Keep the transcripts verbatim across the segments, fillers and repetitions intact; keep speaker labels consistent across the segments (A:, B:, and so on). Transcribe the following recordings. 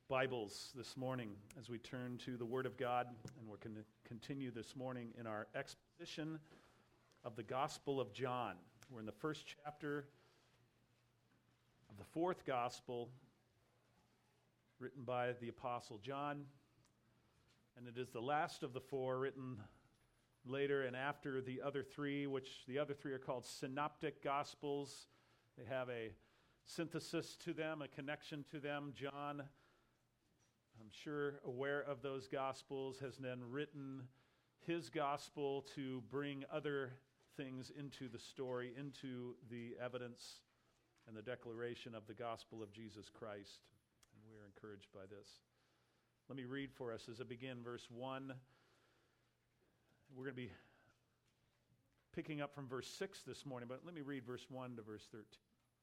A: Bibles this morning as we turn to the Word of God, and we're going to continue this morning in our exposition of the Gospel of John. We're in the first chapter of the fourth Gospel written by the Apostle John, and it is the last of the four written later and after the other three, which the other three are called synoptic Gospels. They have a synthesis to them, a connection to them. John, I'm sure aware of those Gospels, has then written his Gospel to bring other things into the story, into the evidence and the declaration of the Gospel of Jesus Christ. And we are encouraged by this. Let me read for us as I begin verse one. We're going to be picking up from verse six this morning, but let me read verse one to verse thirteen.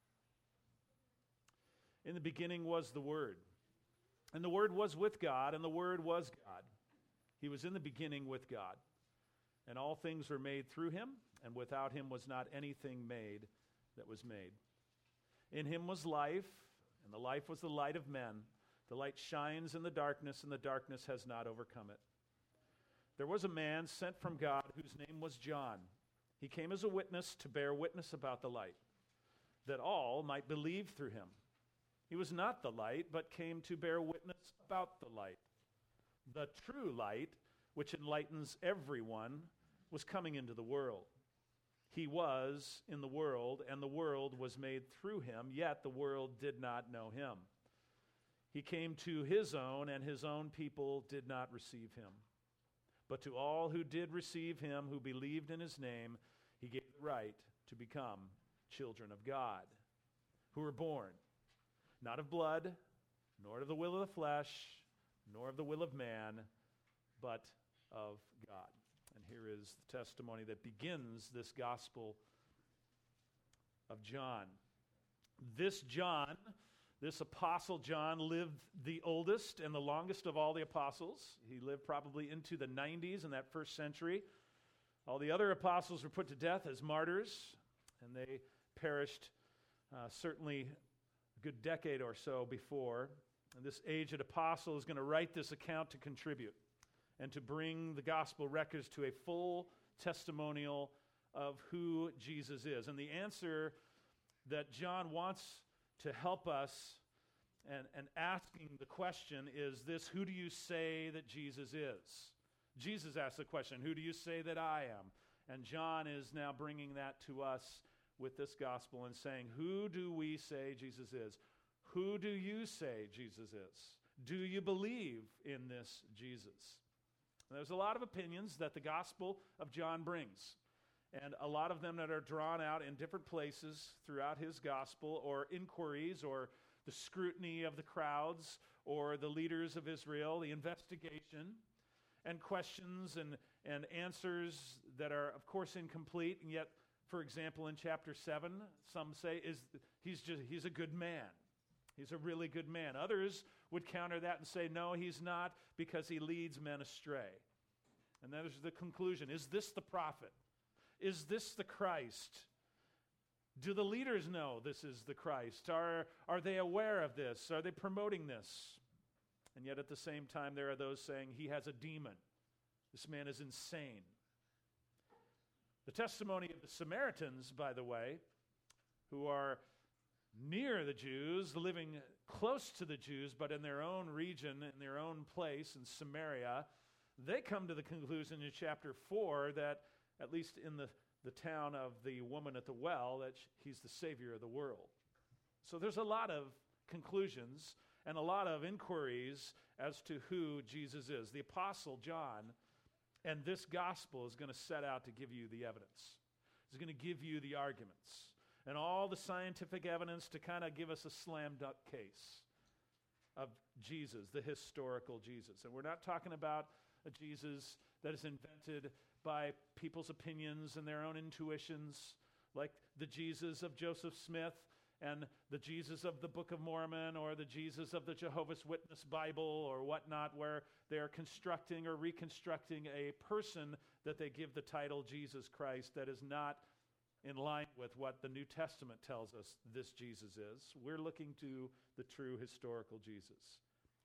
A: In the beginning was the Word, and the Word was with God, and the Word was God. He was in the beginning with God. And all things were made through him, and without him was not anything made that was made. In him was life, and the life was the light of men. The light shines in the darkness, and the darkness has not overcome it. There was a man sent from God whose name was John. He came as a witness to bear witness about the light, that all might believe through him. He was not the light, but came to bear witness about the light. The true light, which enlightens everyone, was coming into the world. He was in the world, and the world was made through him, yet the world did not know him. He came to his own, and his own people did not receive him. But to all who did receive him, who believed in his name, he gave the right to become children of God, who were born not of blood, nor of the will of the flesh, nor of the will of man, but of God. And here is the testimony that begins this Gospel of John. This John, this Apostle John, lived the oldest and the longest of all the apostles. He lived probably into the nineties in that first century. All the other apostles were put to death as martyrs, and they perished uh, certainly a good decade or so before. And this aged apostle is going to write this account to contribute and to bring the gospel records to a full testimonial of who Jesus is. And the answer that John wants to help us and, and asking the question is this: who do you say that Jesus is? Jesus asked the question, who do you say that I am? And John is now bringing that to us with this gospel and saying, who do we say Jesus is? Who do you say Jesus is? Do you believe in this Jesus? And there's a lot of opinions that the Gospel of John brings, and a lot of them that are drawn out in different places throughout his gospel, or inquiries, or the scrutiny of the crowds, or the leaders of Israel, the investigation, and questions and, and answers that are, of course, incomplete, and yet, for example, in chapter seven, some say is he's just he's a good man. He's a really good man. Others would counter that and say, no, he's not, because he leads men astray. And that is the conclusion. Is this the prophet? Is this the Christ? Do the leaders know this is the Christ? Are, are they aware of this? Are they promoting this? And yet at the same time, there are those saying he has a demon. This man is insane. The testimony of the Samaritans, by the way, who are near the Jews, living close to the Jews, but in their own region, in their own place, in Samaria, they come to the conclusion in chapter four that, at least in the, the town of the woman at the well, that he's the Savior of the world. So there's a lot of conclusions and a lot of inquiries as to who Jesus is. The Apostle John and this gospel is going to set out to give you the evidence. It's going to give you the arguments and all the scientific evidence to kind of give us a slam dunk case of Jesus, the historical Jesus. And we're not talking about a Jesus that is invented by people's opinions and their own intuitions, like the Jesus of Joseph Smith and the Jesus of the Book of Mormon or the Jesus of the Jehovah's Witness Bible or whatnot, where they're constructing or reconstructing a person that they give the title Jesus Christ that is not in line with what the New Testament tells us this Jesus is. We're looking to the true historical Jesus.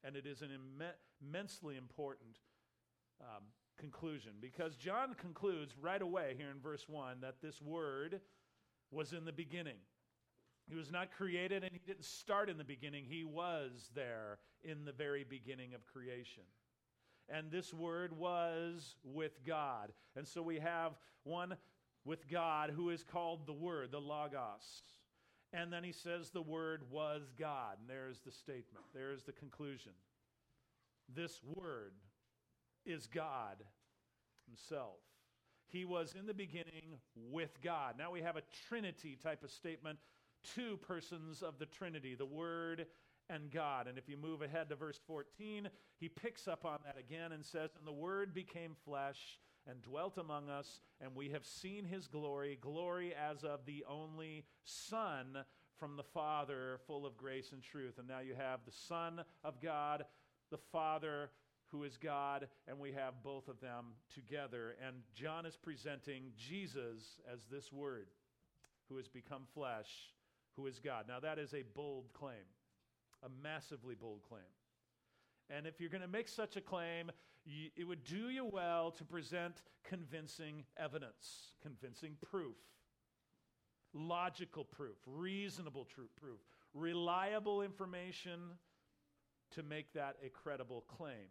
A: And it is an imme- immensely important um, conclusion, because John concludes right away here in verse one that this Word was in the beginning. He was not created, and he didn't start in the beginning. He was there in the very beginning of creation. And this Word was with God. And so we have one with God who is called the Word, the Logos. And then he says the Word was God. And there's the statement. There's the conclusion. This Word is God himself. He was in the beginning with God. Now we have a Trinity type of statement. Two persons of the Trinity, the Word and God. And if you move ahead to verse fourteen, he picks up on that again and says, and the Word became flesh and dwelt among us, and we have seen his glory, glory as of the only Son from the Father, full of grace and truth. And now you have the Son of God, the Father who is God, and we have both of them together. And John is presenting Jesus as this Word who has become flesh, who is God. Now that is a bold claim, a massively bold claim. And if you're going to make such a claim, you, it would do you well to present convincing evidence, convincing proof, logical proof, reasonable tr- proof, reliable information to make that a credible claim.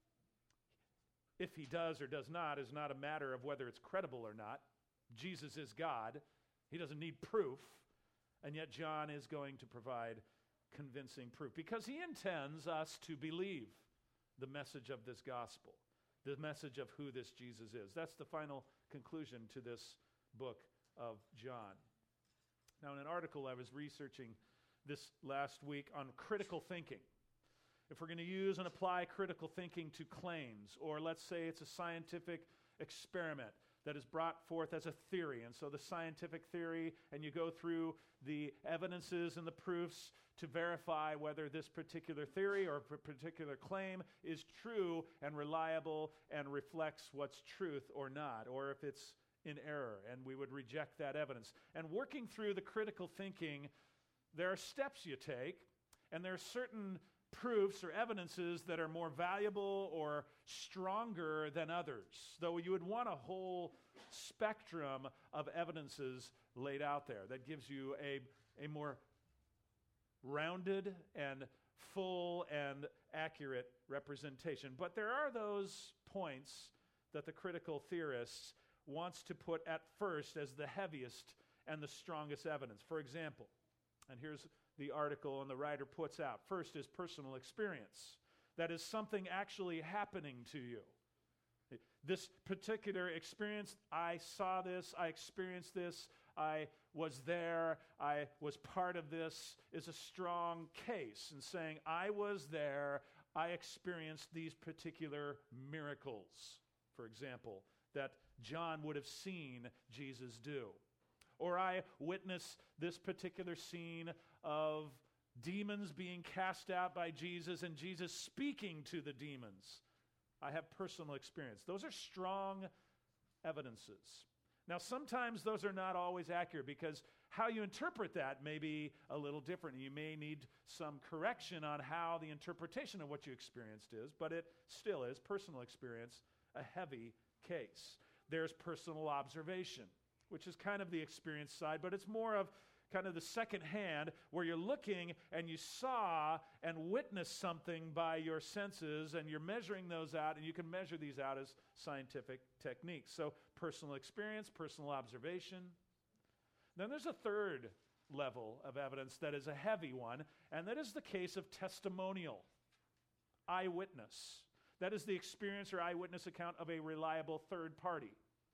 A: If he does or does not is not a matter of whether it's credible or not. Jesus is God. He doesn't need proof. And yet John is going to provide convincing proof because he intends us to believe the message of this gospel, the message of who this Jesus is. That's the final conclusion to this book of John. Now, in an article I was researching this last week on critical thinking, if we're going to use and apply critical thinking to claims, or let's say it's a scientific experiment that is brought forth as a theory, and so the scientific theory, and you go through the evidences and the proofs to verify whether this particular theory or p- particular claim is true and reliable and reflects what's truth or not, or if it's in error, and we would reject that evidence. And working through the critical thinking, there are steps you take, and there are certain proofs or evidences that are more valuable or stronger than others, though you would want a whole spectrum of evidences laid out there that gives you a, a more rounded and full and accurate representation. But there are those points that the critical theorist wants to put at first as the heaviest and the strongest evidence. For example, and here's the article and the writer puts out. First is personal experience. That is something actually happening to you. This particular experience, I saw this, I experienced this, I was there, I was part of this, is a strong case in saying, I was there, I experienced these particular miracles, for example, that John would have seen Jesus do. Or I witnessed this particular scene of demons being cast out by Jesus and Jesus speaking to the demons. I have personal experience. Those are strong evidences. Now, sometimes those are not always accurate because how you interpret that may be a little different. You may need some correction on how the interpretation of what you experienced is, but it still is personal experience, a heavy case. There's personal observation, which is kind of the experience side, but it's more of kind of the second hand where you're looking and you saw and witnessed something by your senses and you're measuring those out, and you can measure these out as scientific techniques. So personal experience, personal observation. Then there's a third level of evidence that is a heavy one, and that is the case of testimonial, eyewitness. That is the experience or eyewitness account of a reliable third party.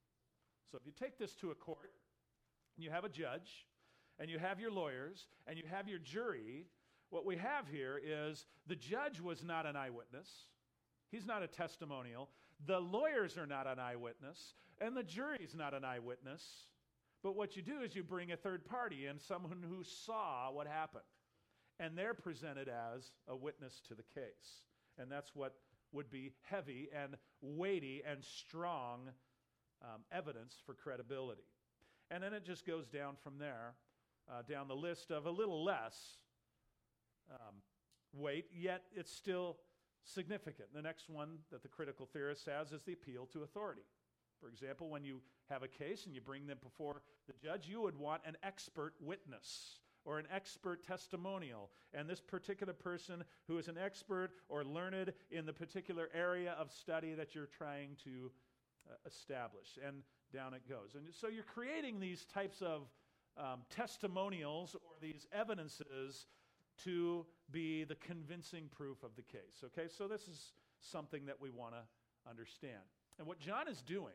A: So if you take this to a court, and you have a judge, and you have your lawyers, and you have your jury, what we have here is the judge was not an eyewitness. He's not a testimonial. The lawyers are not an eyewitness, and the jury's not an eyewitness. But what you do is you bring a third party in, someone who saw what happened, and they're presented as a witness to the case. And that's what would be heavy and weighty and strong um, evidence for credibility. And then it just goes down from there, uh, down the list of a little less um, weight, yet it's still significant. The next one that the critical theorist has is the appeal to authority. For example, when you have a case and you bring them before the judge, you would want an expert witness or an expert testimonial. And this particular person who is an expert or learned in the particular area of study that you're trying to uh, establish. And down it goes. And so you're creating these types of um, testimonials or these evidences to be the convincing proof of the case. Okay, so this is something that we want to understand. And what John is doing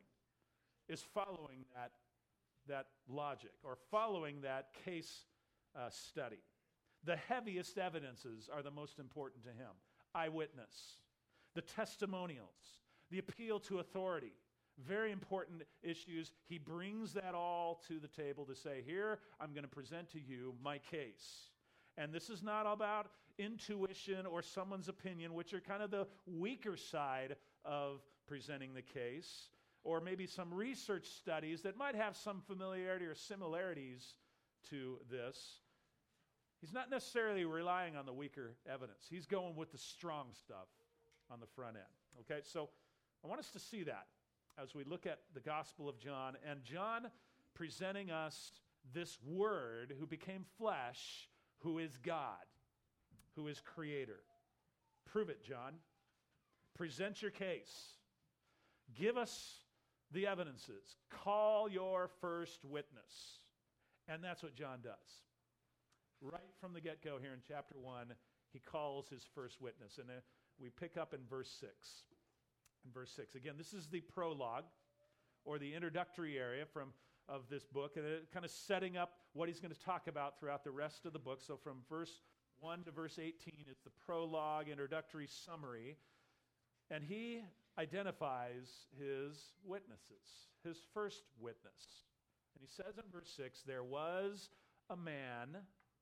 A: is following that, that logic or following that case uh, study. The heaviest evidences are the most important to him. Eyewitness, the testimonials, the appeal to authority. Very important issues. He brings that all to the table to say, here, I'm going to present to you my case. And this is not about intuition or someone's opinion, which are kind of the weaker side of presenting the case, or maybe some research studies that might have some familiarity or similarities to this. He's not necessarily relying on the weaker evidence. He's going with the strong stuff on the front end. Okay, so I want us to see that as we look at the Gospel of John, and John presenting us this Word who became flesh, who is God, who is Creator. Prove it, John. Present your case. Give us the evidences. Call your first witness. And that's what John does. Right from the get-go here in chapter one, he calls his first witness. And uh, we pick up in verse six. In verse six. Again, this is the prologue, or the introductory area from of this book, and it kind of setting up what he's going to talk about throughout the rest of the book. So from verse one to verse eighteen is the prologue, introductory summary. And he identifies his witnesses, his first witness. And he says in verse six, there was a man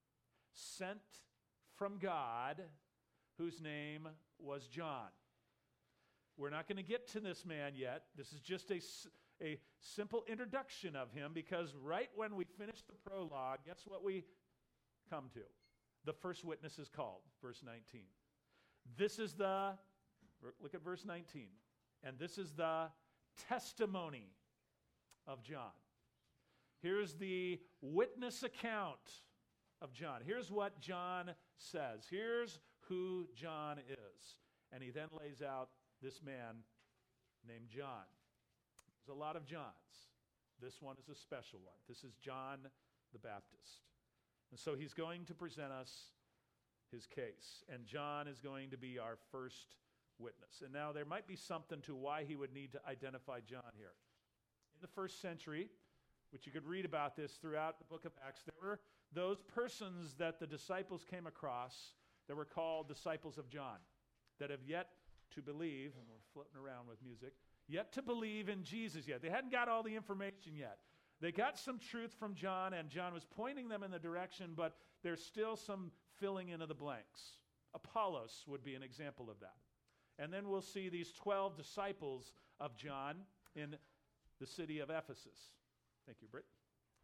A: sent from God whose name was John. We're not going to get to this man yet. This is just a, a simple introduction of him, because right when we finish the prologue, guess what we come to? The first witness is called, verse nineteen. This is the, look at verse nineteen, and this is the testimony of John. Here's the witness account of John. Here's what John says. Here's who John is. And he then lays out this man named John. There's a lot of Johns. This one is a special one. This is John the Baptist. And so he's going to present us his case. And John is going to be our first witness. And now there might be something to why he would need to identify John here. In the first century, which you could read about this throughout the book of Acts, there were those persons that the disciples came across that were called disciples of John, that have yet to believe, and we're floating around with music, yet to believe in Jesus yet. They hadn't got all the information yet. They got some truth from John, and John was pointing them in the direction, but there's still some filling in of the blanks. Apollos would be an example of that. And then we'll see these twelve disciples of John in the city of Ephesus. Thank you, Britt.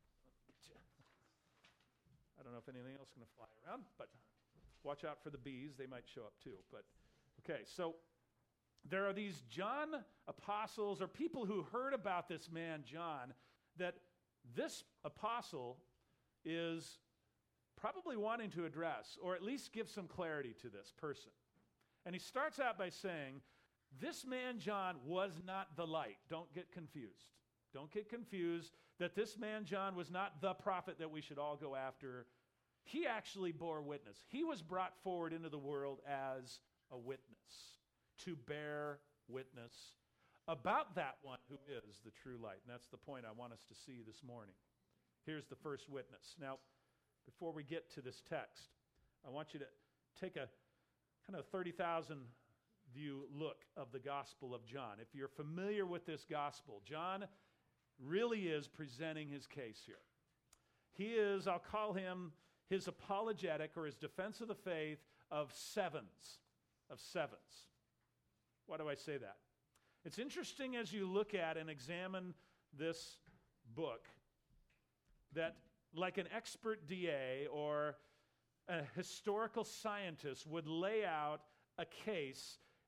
A: I don't know if anything else is going to fly around, but watch out for the bees. They might show up too. But okay, so there are these John apostles, or people who heard about this man, John, that this apostle is probably wanting to address, or at least give some clarity to this person. And he starts out by saying, this man, John, was not the light. Don't get confused. Don't get confused that this man, John, was not the prophet that we should all go after. He actually bore witness. He was brought forward into the world as a witness, to bear witness about that one who is the true light. And that's the point I want us to see this morning. Here's the first witness. Now, before we get to this text, I want you to take a kind of thirty thousand view look of the Gospel of John. If you're familiar with this Gospel, John really is presenting his case here. He is, I'll call him his apologetic, or his defense of the faith of sevens, of sevens. Why do I say that? It's interesting as you look at and examine this book that, like an expert D A or a historical scientist would lay out a case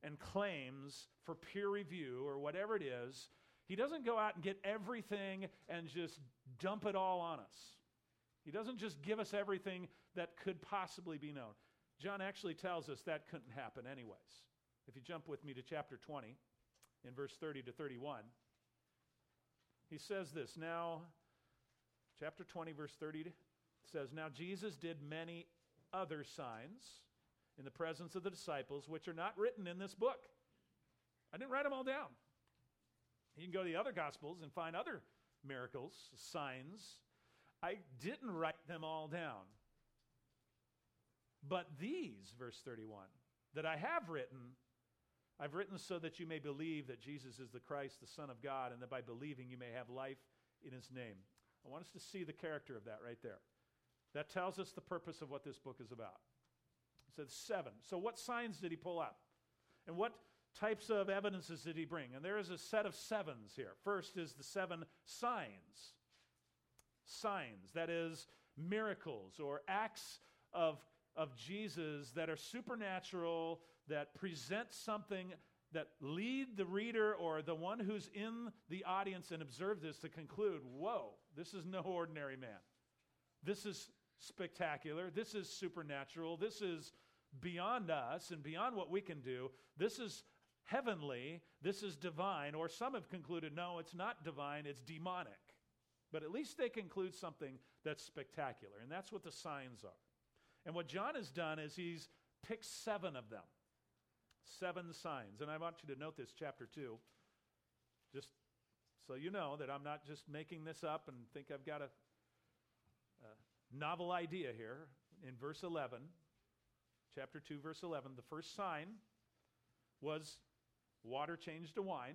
A: and claims for peer review or whatever it is, he doesn't go out and get everything and just dump it all on us. He doesn't just give us everything that could possibly be known. John actually tells us that couldn't happen anyways. If you jump with me to chapter twenty, in verse thirty to thirty-one, he says this, now, chapter twenty, verse thirty says, now Jesus did many other signs in the presence of the disciples, which are not written in this book. I didn't write them all down. You can go to the other Gospels and find other miracles, signs. I didn't write them all down. But these, verse thirty-one, that I have written, I've written so that you may believe that Jesus is the Christ, the Son of God, and that by believing you may have life in his name. I want us to see the character of that right there. That tells us the purpose of what this book is about. It says seven. So what signs did he pull out? And what types of evidences did he bring? And there is a set of sevens here. First is the seven signs. Signs, that is, miracles or acts of, of Jesus that are supernatural, that present something that lead the reader or the one who's in the audience and observe this to conclude, whoa, this is no ordinary man. This is spectacular. This is supernatural. This is beyond us and beyond what we can do. This is heavenly. This is divine. Or some have concluded, no, it's not divine, it's demonic. But at least they conclude something that's spectacular. And that's what the signs are. And what John has done is he's picked seven of them. Seven signs. And I want you to note this, chapter two, just so you know that I'm not just making this up and think I've got a, a novel idea here. In verse eleven, chapter two, verse eleven, the first sign was water changed to wine.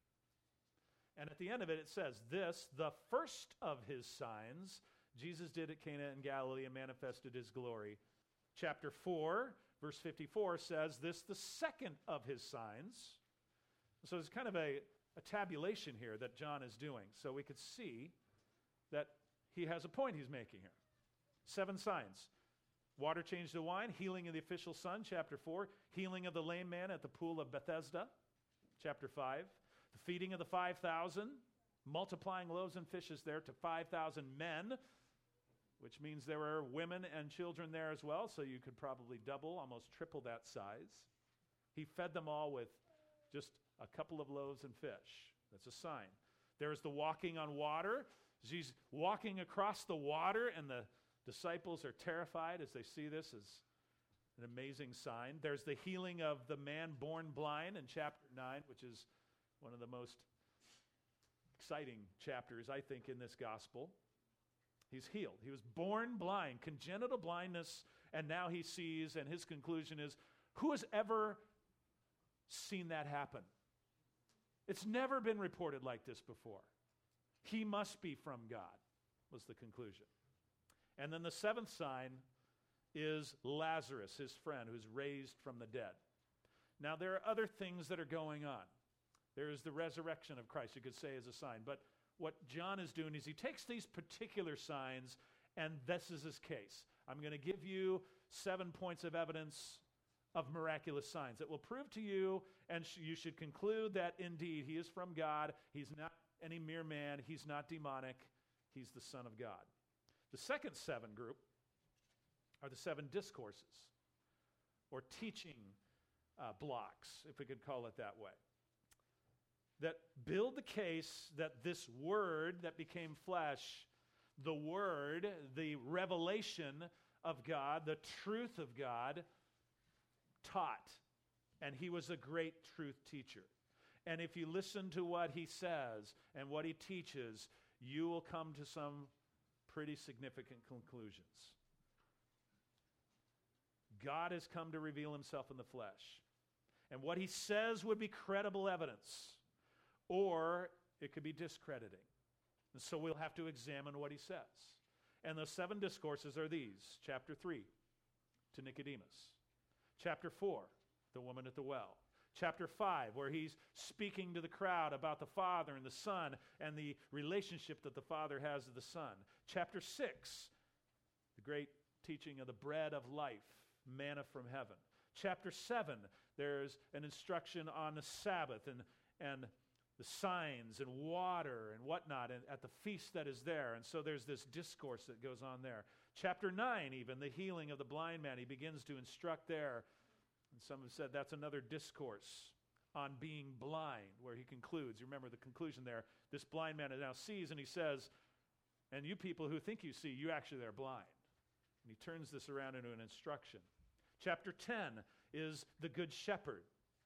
A: And at the end of it, it says, this, the first of his signs, Jesus did at Cana in Galilee and manifested his glory. Chapter four, verse fifty-four says, this, the second of his signs. So there's kind of a, a tabulation here that John is doing. So we could see that he has a point he's making here. Seven signs. Water changed to wine, healing of the official son, chapter four. Healing of the lame man at the pool of Bethesda, chapter five. The feeding of the five thousand, multiplying loaves and fishes there to five thousand men, which means there were women and children there as well, so you could probably double, almost triple that size. He fed them all with just a couple of loaves and fish. That's a sign. There's the walking on water. He's walking across the water, and the disciples are terrified as they see this as an amazing sign. There's the healing of the man born blind in chapter nine, which is one of the most exciting chapters, I think, in this gospel. He's healed. He was born blind, congenital blindness, and now he sees, and his conclusion is, who has ever seen that happen? It's never been reported like this before. He must be from God, was the conclusion. And then the seventh sign is Lazarus, his friend, who's raised from the dead. Now, there are other things that are going on. There is the resurrection of Christ, you could say, as a sign. But what John is doing is he takes these particular signs, and this is his case. I'm going to give you seven points of evidence of miraculous signs that will prove to you, and sh- you should conclude that indeed he is from God. He's not any mere man. He's not demonic. He's the Son of God. The second seven group are the seven discourses, or teaching uh, blocks, if we could call it that way, that build the case that this word that became flesh, the word, the revelation of God, the truth of God, taught. And he was a great truth teacher. And if you listen to what he says and what he teaches, you will come to some pretty significant conclusions. God has come to reveal himself in the flesh. And what he says would be credible evidence, or it could be discrediting. And so we'll have to examine what he says. And the seven discourses are these. Chapter three, to Nicodemus. Chapter four, the woman at the well. Chapter five, where he's speaking to the crowd about the Father and the Son and the relationship that the Father has with the Son. Chapter six, the great teaching of the bread of life, manna from heaven. Chapter seven, There's an instruction on the Sabbath and, and the signs and water and whatnot and at the feast that is there. And so there's this discourse that goes on there. Chapter nine, even, the healing of the blind man, he begins to instruct there. And some have said that's another discourse on being blind, where he concludes. You remember the conclusion there. This blind man now sees, and he says, and you people who think you see, you actually are blind. And he turns this around into an instruction. Chapter ten is the Good Shepherd.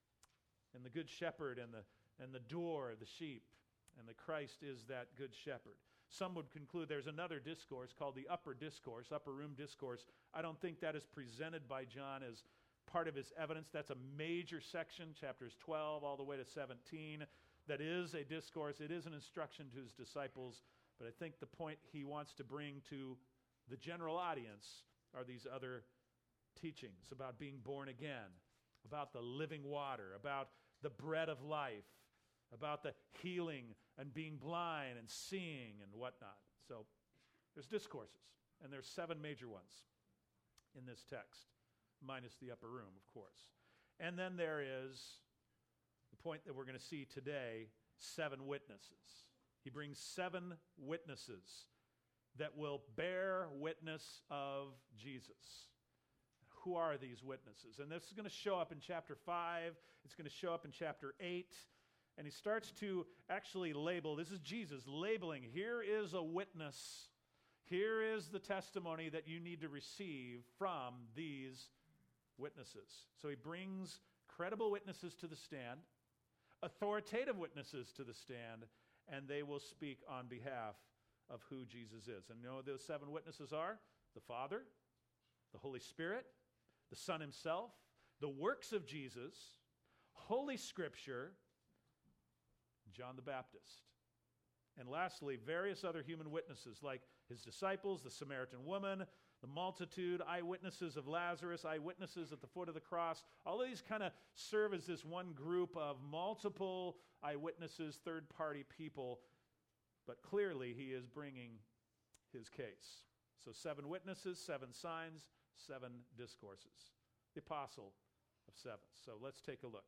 A: And the Good Shepherd and the and the door of the sheep, and the Christ is that good shepherd. Some would conclude there's another discourse called the upper discourse, upper room discourse. I don't think that is presented by John as part of his evidence. That's a major section, chapters twelve all the way to seventeen. That is a discourse. It is an instruction to his disciples, but I think the point he wants to bring to the general audience are these other teachings about being born again, about the living water, about the bread of life, about the healing and being blind and seeing and whatnot. So there's discourses, and there's seven major ones in this text, minus the upper room, of course. And then there is the point that we're going to see today, seven witnesses. He brings seven witnesses that will bear witness of Jesus. Who are these witnesses? And this is going to show up in chapter five. It's going to show up in chapter eight. And he starts to actually label. This is Jesus labeling. Here is a witness. Here is the testimony that you need to receive from these witnesses. So he brings credible witnesses to the stand, authoritative witnesses to the stand, and they will speak on behalf of who Jesus is. And you know what those seven witnesses are? The Father, the Holy Spirit, the Son himself, the works of Jesus, Holy Scripture, John the Baptist. And lastly, various other human witnesses like his disciples, the Samaritan woman, the multitude, eyewitnesses of Lazarus, eyewitnesses at the foot of the cross. All of these kind of serve as this one group of multiple eyewitnesses, third-party people. But clearly, he is bringing his case. So seven witnesses, seven signs, seven discourses. The apostle of seven. So let's take a look.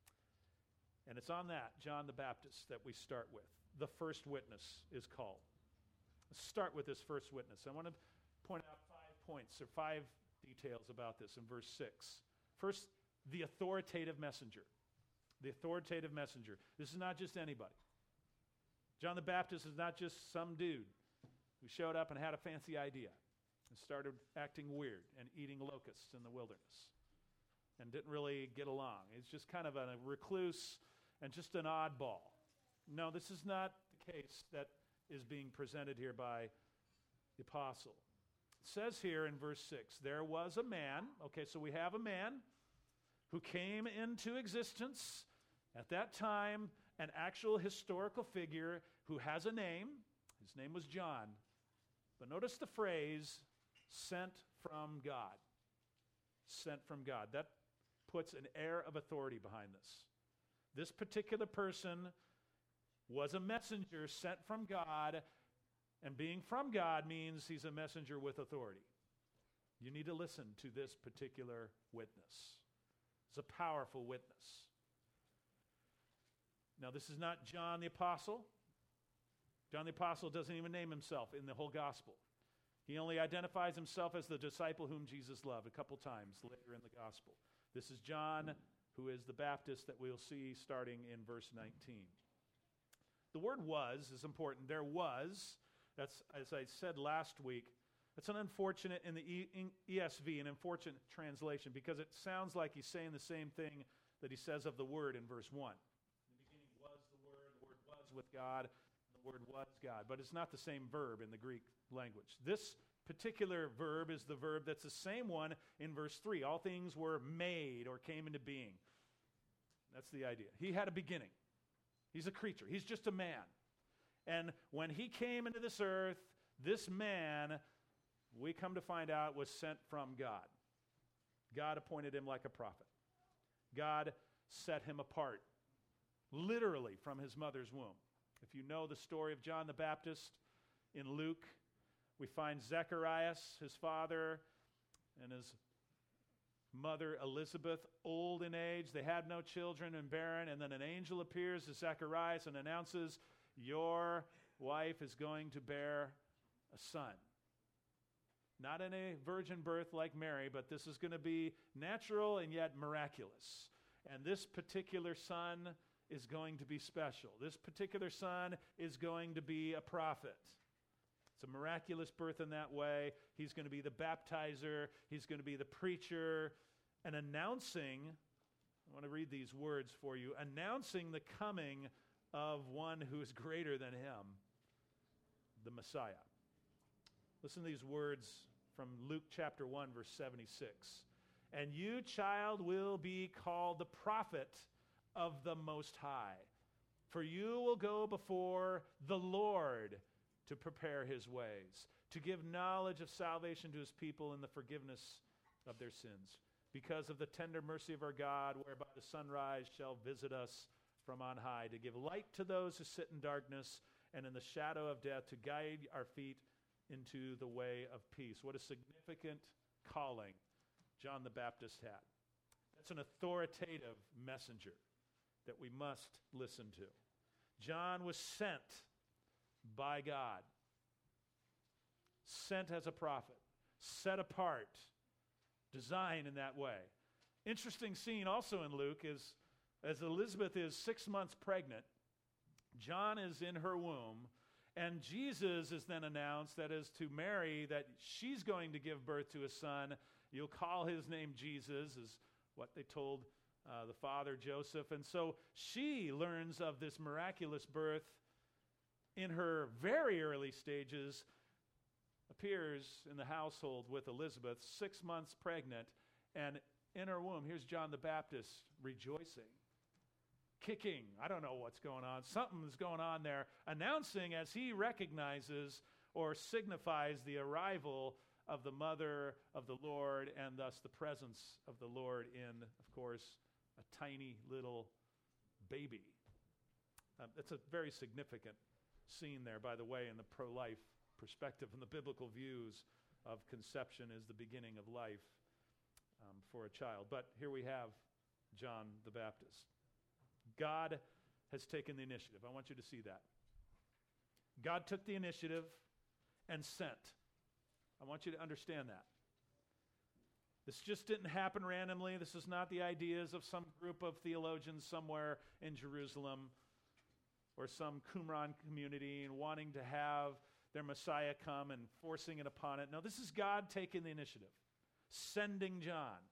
A: And it's on that, John the Baptist, that we start with. The first witness is called. Let's start with this first witness. I want to point out five points or five details about this in verse six. First, the authoritative messenger. The authoritative messenger. This is not just anybody. John the Baptist is not just some dude who showed up and had a fancy idea and started acting weird and eating locusts in the wilderness and didn't really get along. He's just kind of a recluse and just an oddball. No, this is not the case that is being presented here by the apostle. It says here in verse six, there was a man, okay, so we have a man who came into existence at that time, an actual historical figure who has a name. His name was John. But notice the phrase, sent from God. Sent from God. That puts an air of authority behind this. This particular person was a messenger sent from God, and being from God means he's a messenger with authority. You need to listen to this particular witness. It's a powerful witness. Now, this is not John the Apostle. John the Apostle doesn't even name himself in the whole gospel. He only identifies himself as the disciple whom Jesus loved a couple times later in the gospel. This is John, who is the Baptist that we'll see starting in verse nineteen. The word was is important. There was, that's, as I said last week, that's an unfortunate in the E S V, an unfortunate translation, because it sounds like he's saying the same thing that he says of the word in verse one. In the beginning was the word, the word was with God, the word was God. But it's not the same verb in the Greek language. This particular verb is the verb that's the same one in verse three. All things were made or came into being. That's the idea. He had a beginning. He's a creature. He's just a man. And when he came into this earth, this man, we come to find out, was sent from God. God appointed him like a prophet. God set him apart, literally from his mother's womb. If you know the story of John the Baptist in Luke, we find Zacharias, his father, and his mother Elizabeth, old in age. They had no children and barren. And then an angel appears to Zacharias and announces, your wife is going to bear a son. Not in a virgin birth like Mary, but this is going to be natural and yet miraculous. And this particular son is going to be special. This particular son is going to be a prophet. It's a miraculous birth in that way. He's going to be the baptizer. He's going to be the preacher. And announcing, I want to read these words for you, announcing the coming of one who is greater than him, the Messiah. Listen to these words from Luke chapter one, verse seventy-six. And you, child, will be called the prophet of the Most High, for you will go before the Lord to prepare his ways, to give knowledge of salvation to his people and the forgiveness of their sins, because of the tender mercy of our God, whereby the sunrise shall visit us from on high, to give light to those who sit in darkness and in the shadow of death, to guide our feet into the way of peace. What a significant calling John the Baptist had. That's an authoritative messenger that we must listen to. John was sent by God, sent as a prophet, set apart, designed in that way. Interesting scene also in Luke is as Elizabeth is six months pregnant, John is in her womb, and Jesus is then announced, that is to Mary, that she's going to give birth to a son. You'll call his name Jesus, is what they told uh, the father Joseph. And so she learns of this miraculous birth in her very early stages, appears in the household with Elizabeth, six months pregnant, and in her womb, here's John the Baptist rejoicing, kicking. I don't know what's going on. Something's going on there, announcing as he recognizes or signifies the arrival of the mother of the Lord, and thus the presence of the Lord in, of course, a tiny little baby. Um, it's a very significant scene there, by the way, in the pro-life perspective and the biblical views of conception is the beginning of life um, for a child. But here we have John the Baptist. God has taken the initiative. I want you to see that. God took the initiative and sent. I want you to understand that. This just didn't happen randomly. This is not the ideas of some group of theologians somewhere in Jerusalem or some Qumran community and wanting to have their Messiah come and forcing it upon it. No, this is God taking the initiative, sending John.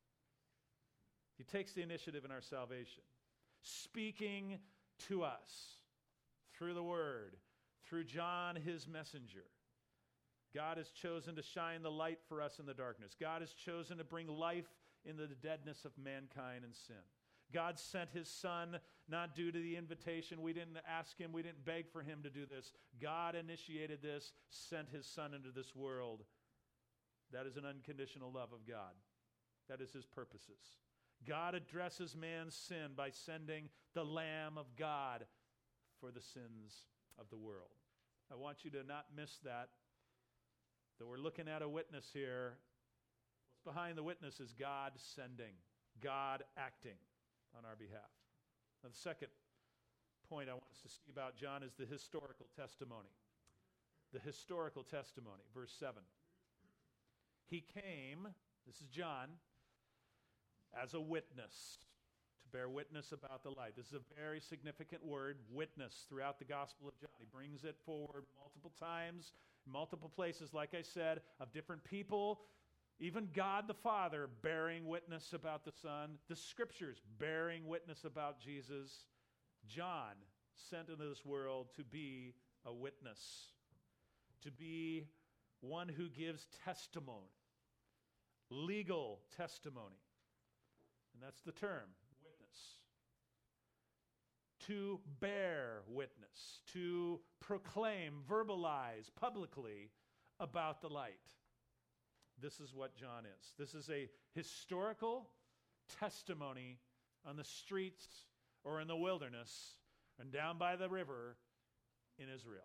A: He takes the initiative in our salvation, speaking to us through the Word, through John, his messenger. God has chosen to shine the light for us in the darkness. God has chosen to bring life into the deadness of mankind and sin. God sent his Son not due to the invitation. We didn't ask him. We didn't beg for him to do this. God initiated this, sent his Son into this world. That is an unconditional love of God. That is his purposes. God addresses man's sin by sending the Lamb of God for the sins of the world. I want you to not miss that. That we're looking at a witness here. What's behind the witness is God sending, God acting on our behalf. Now, the second point I want us to see about John is the historical testimony. The historical testimony, verse seven. He came, this is John, as a witness, to bear witness about the light. This is a very significant word, witness, throughout the Gospel of John. He brings it forward multiple times, multiple places, like I said, of different people, even God the Father bearing witness about the Son, the Scriptures bearing witness about Jesus. John sent into this world to be a witness, to be one who gives testimony, legal testimony. And that's the term, witness. To bear witness, to proclaim, verbalize publicly about the light. This is what John is. This is a historical testimony on the streets or in the wilderness and down by the river in Israel.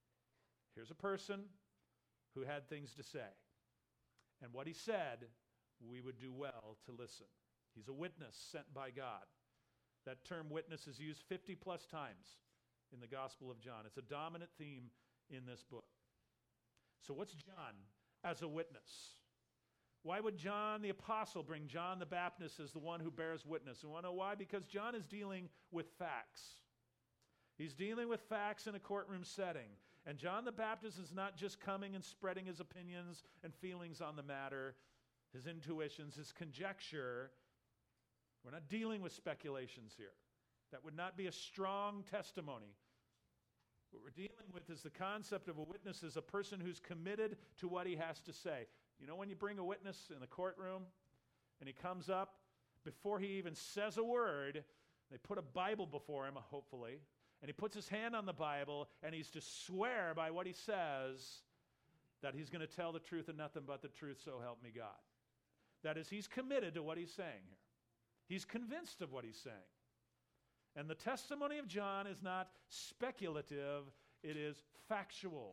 A: Here's a person who had things to say. And what he said we would do well to listen. He's a witness sent by God. That term witness is used fifty plus times in the Gospel of John. It's a dominant theme in this book. So what's John as a witness? Why would John the Apostle bring John the Baptist as the one who bears witness? You want to know why? Because John is dealing with facts. He's dealing with facts in a courtroom setting. And John the Baptist is not just coming and spreading his opinions and feelings on the matter, his intuitions, his conjecture. We're not dealing with speculations here. That would not be a strong testimony. What we're dealing with is the concept of a witness as a person who's committed to what he has to say. You know, when you bring a witness in the courtroom and he comes up, before he even says a word, they put a Bible before him, hopefully, and he puts his hand on the Bible and he's to swear by what he says that he's going to tell the truth and nothing but the truth, so help me God. That is, he's committed to what he's saying here. He's convinced of what he's saying. And the testimony of John is not speculative, it is factual.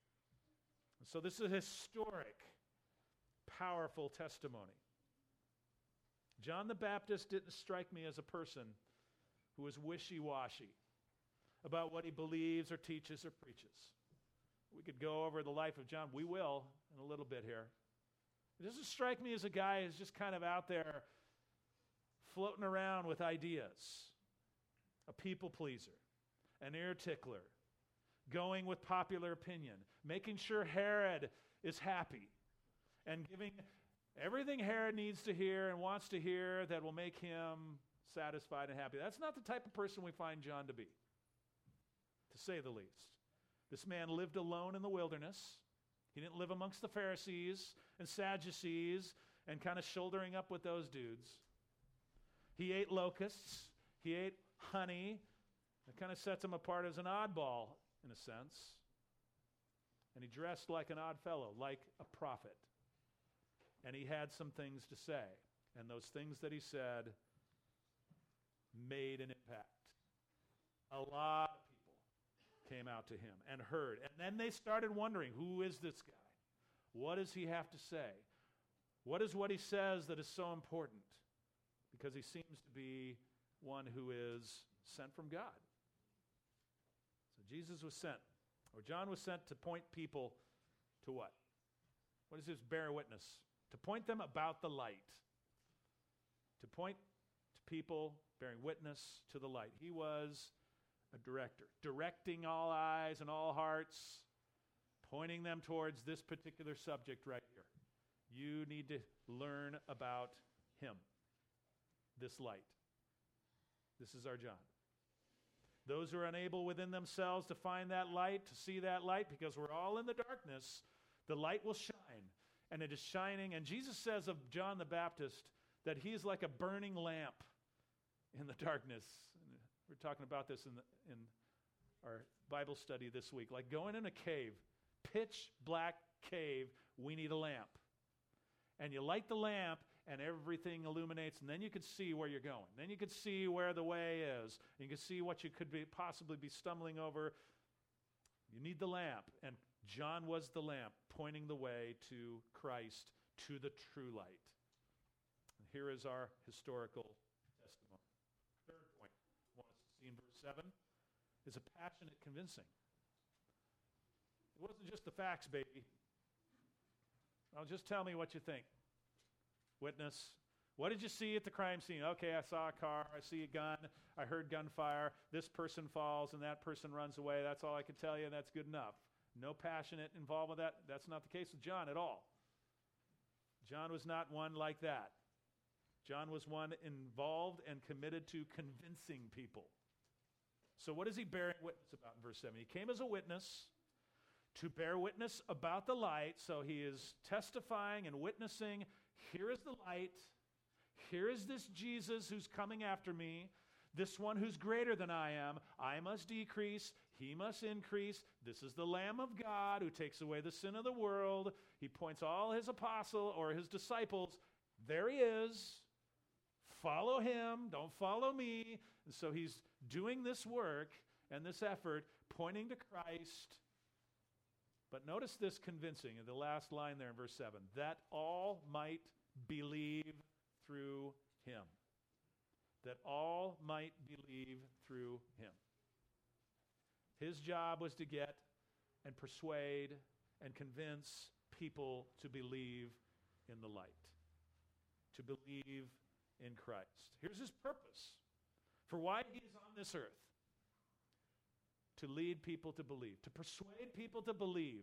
A: So this is a historic, powerful testimony. John the Baptist didn't strike me as a person who was wishy-washy about what he believes or teaches or preaches. We could go over the life of John. We will in a little bit here. It doesn't strike me as a guy who's just kind of out there floating around with ideas, a people pleaser, an ear tickler, going with popular opinion, making sure Herod is happy, and giving everything Herod needs to hear and wants to hear that will make him satisfied and happy. That's not the type of person we find John to be, to say the least. This man lived alone in the wilderness. He didn't live amongst the Pharisees and Sadducees and kind of shouldering up with those dudes. He ate locusts. He ate honey. That kind of sets him apart as an oddball, in a sense. And he dressed like an odd fellow, like a prophet. And he had some things to say. And those things that he said made an impact. A lot of people came out to him and heard. And then they started wondering, who is this guy? What does he have to say? What is what he says that is so important? Because he seems to be one who is sent from God. So Jesus was sent, or John was sent to point people to what? What is this? Bear witness. To point them about the light. To point to people bearing witness to the light. He was a director, directing all eyes and all hearts, pointing them towards this particular subject right here. You need to learn about him, this light. This is our John. Those who are unable within themselves to find that light, to see that light, because we're all in the darkness, the light will shine. And it is shining. And Jesus says of John the Baptist that he is like a burning lamp in the darkness. We're talking about this in, the, in our Bible study this week. Like going in a cave, pitch black cave, we need a lamp. And you light the lamp, and everything illuminates, and then you could see where you're going. Then you could see where the way is. And you could see what you could be, possibly be stumbling over. You need the lamp, and John was the lamp, pointing the way to Christ, to the true light. And here is our historical testimony. Third point I want us to see in verse seven is a passionate convincing. It wasn't just the facts, baby. Well, just tell me what you think. Witness. What did you see at the crime scene? Okay, I saw a car. I see a gun. I heard gunfire. This person falls and that person runs away. That's all I can tell you, and that's good enough. No passionate involvement with that. That's not the case with John at all. John was not one like that. John was one involved and committed to convincing people. So what is he bearing witness about in verse seven? He came as a witness to bear witness about the light. So he is testifying and witnessing, here is the light. Here is this Jesus who's coming after me. This one who's greater than I am. I must decrease. He must increase. This is the Lamb of God who takes away the sin of the world. He points all his apostle or his disciples. There he is. Follow him. Don't follow me. And so he's doing this work and this effort, pointing to Christ. But notice this convincing in the last line there in verse seven. That all might believe through him. That all might believe through him. His job was to get and persuade and convince people to believe in the light, to believe in Christ. Here's his purpose for why he is on this earth: to lead people to believe, to persuade people to believe.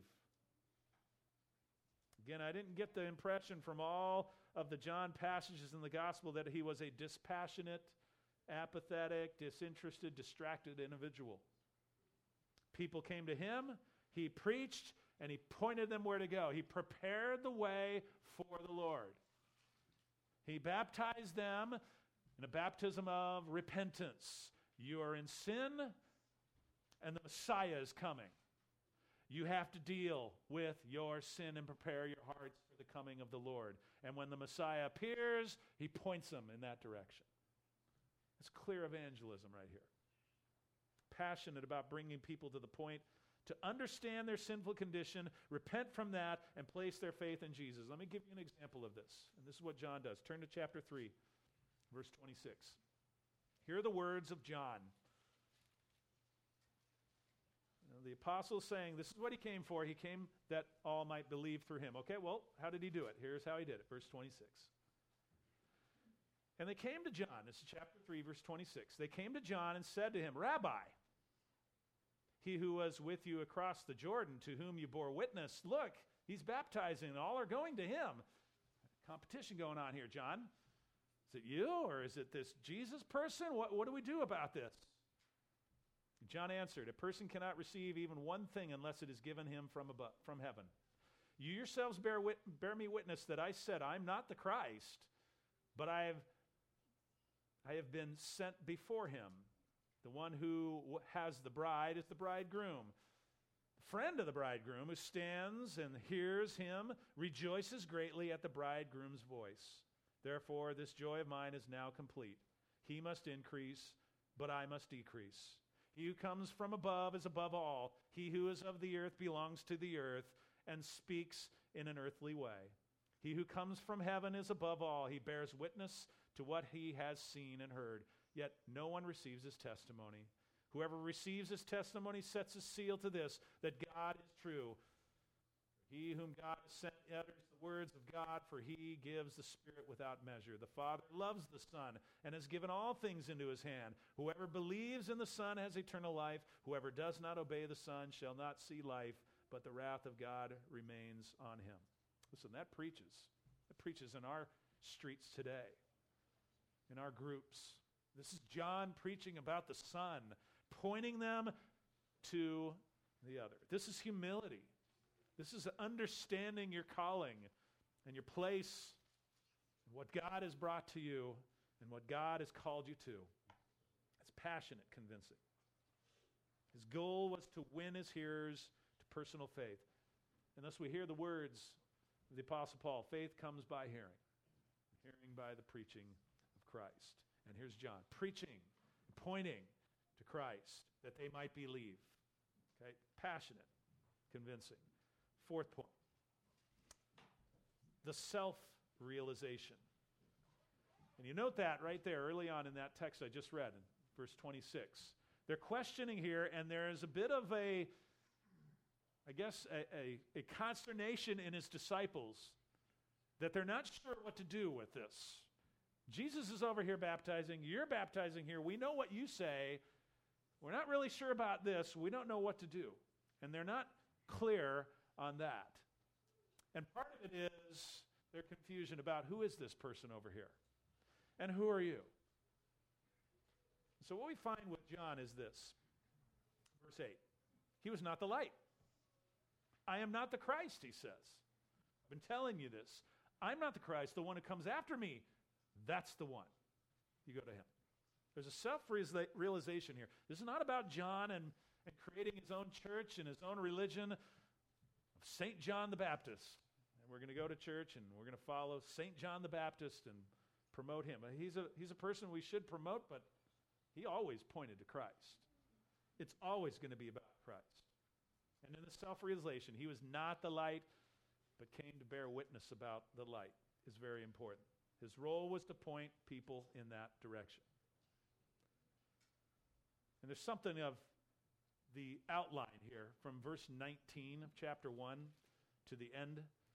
A: Again, I didn't get the impression from all of the John passages in the gospel that he was a dispassionate, apathetic, disinterested, distracted individual. People came to him, he preached, and he pointed them where to go. He prepared the way for the Lord. He baptized them in a baptism of repentance. You are in sin, and the Messiah is coming. You have to deal with your sin and prepare your hearts for the coming of the Lord. And when the Messiah appears, he points them in that direction. It's clear evangelism right here. Passionate about bringing people to the point to understand their sinful condition, repent from that, and place their faith in Jesus. Let me give you an example of this. And this is what John does. Turn to chapter three, verse twenty-six. Here are the words of John. You know, the apostle is saying this is what he came for. He came that all might believe through him. Okay, well, how did he do it? Here's how he did it. Verse twenty-six. And they came to John. This is chapter three, verse twenty-six. They came to John and said to him, Rabbi, he who was with you across the Jordan, to whom you bore witness, look, he's baptizing, and all are going to him. Competition going on here, John. Is it you, or is it this Jesus person? What, what do we do about this? John answered, a person cannot receive even one thing unless it is given him from above, from heaven. You yourselves bear, wit- bear me witness that I said, I'm not the Christ, but I have, I have been sent before him. The one who has the bride is the bridegroom. The friend of the bridegroom who stands and hears him rejoices greatly at the bridegroom's voice. Therefore, this joy of mine is now complete. He must increase, but I must decrease. He who comes from above is above all. He who is of the earth belongs to the earth and speaks in an earthly way. He who comes from heaven is above all. He bears witness to what he has seen and heard. Yet no one receives his testimony. Whoever receives his testimony sets a seal to this, that God is true. He whom God has sent utters the words of God, for he gives the Spirit without measure. The Father loves the Son and has given all things into his hand. Whoever believes in the Son has eternal life. Whoever does not obey the Son shall not see life, but the wrath of God remains on him. Listen, that preaches. That preaches in our streets today, in our groups. This is John preaching about the Son, pointing them to the other. This is humility. This is understanding your calling and your place and what God has brought to you and what God has called you to. It's passionate convincing. His goal was to win his hearers to personal faith. And thus we hear the words of the Apostle Paul, faith comes by hearing, hearing by the preaching of Christ. And here's John preaching, pointing to Christ that they might believe. Okay, passionate, convincing. Fourth point, the self-realization. And you note that right there early on in that text I just read in verse twenty-six. They're questioning here, and there is a bit of a, I guess, a, a, a consternation in his disciples that they're not sure what to do with this. Jesus is over here baptizing. You're baptizing here. We know what you say. We're not really sure about this. We don't know what to do. And they're not clear on that. And part of it is their confusion about who is this person over here? And who are you? So what we find with John is this. Verse eight. He was not the light. I am not the Christ, he says. I've been telling you this. I'm not the Christ. The one who comes after me, that's the one. You go to him. There's a self-realization here. This is not about John and, and creating his own church and his own religion of Saint John the Baptist. And we're going to go to church and we're going to follow Saint John the Baptist and promote him. He's a, he's a person we should promote, but he always pointed to Christ. It's always going to be about Christ. And in the self-realization, he was not the light, but came to bear witness about the light. is very important. His role was to point people in that direction. And there's something of the outline here from verse nineteen of chapter one to the end.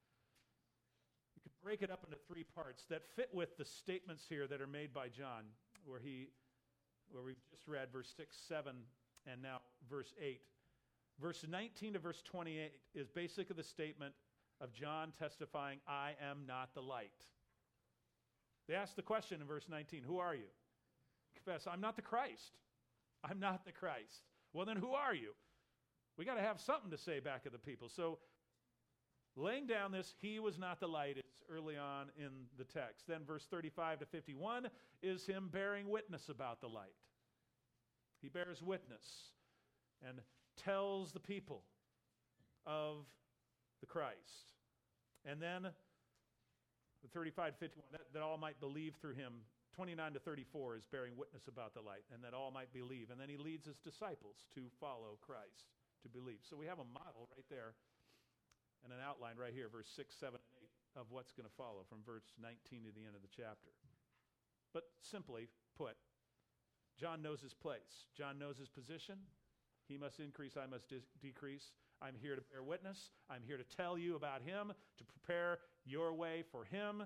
A: You could break it up into three parts that fit with the statements here that are made by John, where he, where we've just read verse six, seven, and now verse eight. Verse nineteen to verse twenty-eight is basically the statement of John testifying, I am not the light. They ask the question in verse nineteen, who are you? Confess, I'm not the Christ. I'm not the Christ. Well, then who are you? We got to have something to say back at the people. So laying down this, he was not the light, it's early on in the text. Then verse thirty-five to fifty-one is him bearing witness about the light. He bears witness and tells the people of the Christ. And then the thirty-five to fifty-one, that, that all might believe through him. twenty-nine to thirty-four is bearing witness about the light, and that all might believe. And then he leads his disciples to follow Christ, to believe. So we have a model right there and an outline right here, verse six, seven, and eight, of what's going to follow from verse nineteen to the end of the chapter. But simply put, John knows his place. John knows his position. He must increase, I must de- decrease. I'm here to bear witness. I'm here to tell you about him, to prepare your way for him.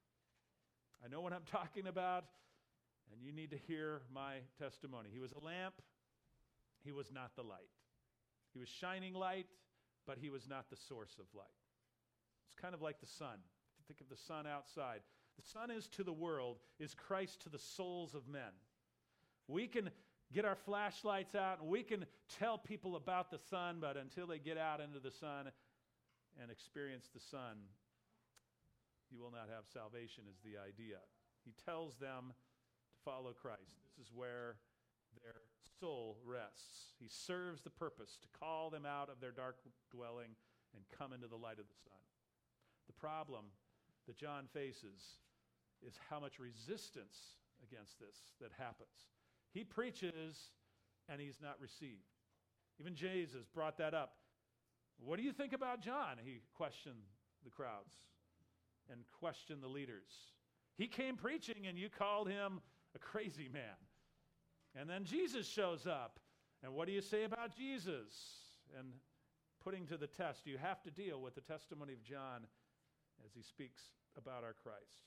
A: I know what I'm talking about, and you need to hear my testimony. He was a lamp. He was not the light. He was shining light, but he was not the source of light. It's kind of like the sun. If you think of the sun outside, the sun is to the world, is Christ to the souls of men. We can get our flashlights out and we can tell people about the sun, but until they get out into the sun and experience the sun, you will not have salvation, is the idea. He tells them to follow Christ. This is where their soul rests. He serves the purpose to call them out of their dark dwelling and come into the light of the sun. The problem that John faces is how much resistance against this that happens. He preaches and he's not received. Even Jesus brought that up. What do you think about John? He questioned the crowds and questioned the leaders. He came preaching and you called him a crazy man. And then Jesus shows up. And what do you say about Jesus? And putting to the test, you have to deal with the testimony of John as he speaks about our Christ.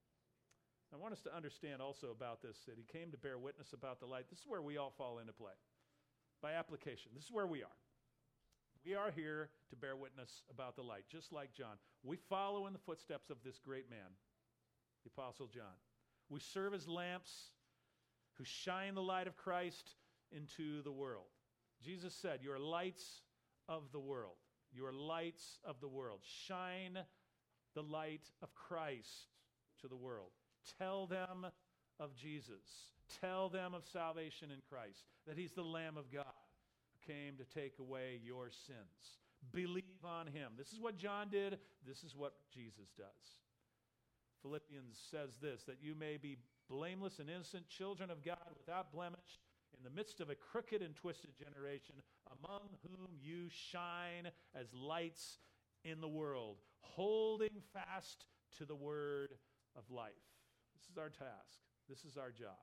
A: I want us to understand also about this, that he came to bear witness about the light. This is where we all fall into play. By application, this is where we are. We are here to bear witness about the light, just like John. We follow in the footsteps of this great man, the Apostle John. We serve as lamps who shine the light of Christ into the world. Jesus said, "You are lights of the world. You are lights of the world. Shine the light of Christ to the world. Tell them of Jesus. Tell them of salvation in Christ, that he's the Lamb of God who came to take away your sins. Believe on him." This is what John did. This is what Jesus does. Philippians says this, that you may be blameless and innocent children of God without blemish in the midst of a crooked and twisted generation, among whom you shine as lights in the world, holding fast to the word of life. This is our task. This is our job.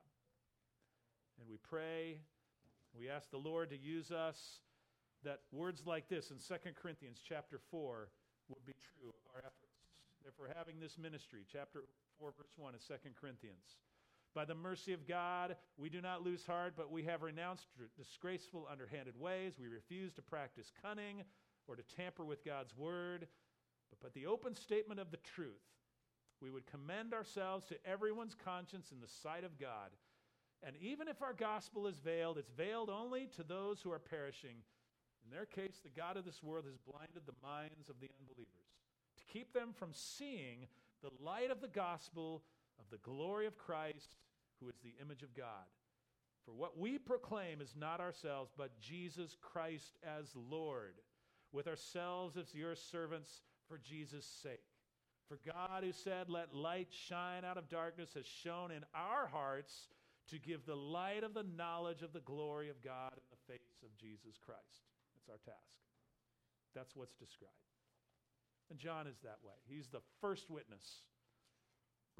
A: And we pray, we ask the Lord to use us, that words like this in Second Corinthians chapter four would be true of our efforts. Therefore, having this ministry, chapter four, verse one of Second Corinthians. By the mercy of God, we do not lose heart, but we have renounced disgraceful, underhanded ways. We refuse to practice cunning or to tamper with God's word, but by the open statement of the truth, we would commend ourselves to everyone's conscience in the sight of God. And even if our gospel is veiled, it's veiled only to those who are perishing. In their case, the God of this world has blinded the minds of the unbelievers, to keep them from seeing the light of the gospel of the glory of Christ, who is the image of God. For what we proclaim is not ourselves, but Jesus Christ as Lord, with ourselves as your servants for Jesus' sake. For God, who said, "Let light shine out of darkness," has shone in our hearts to give the light of the knowledge of the glory of God in the face of Jesus Christ. That's our task. That's what's described. And John is that way. He's the first witness